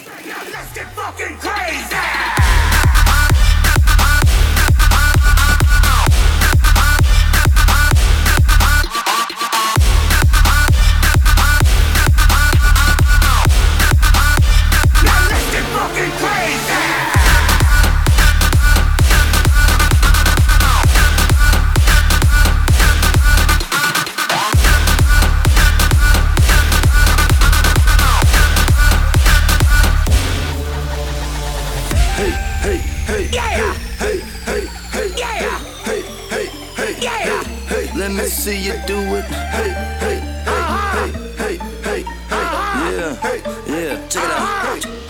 Let's get fucking crazy! Let me see you do it. Hey, hey, hey, hey, hey, hey, hey, yeah, yeah, check it out.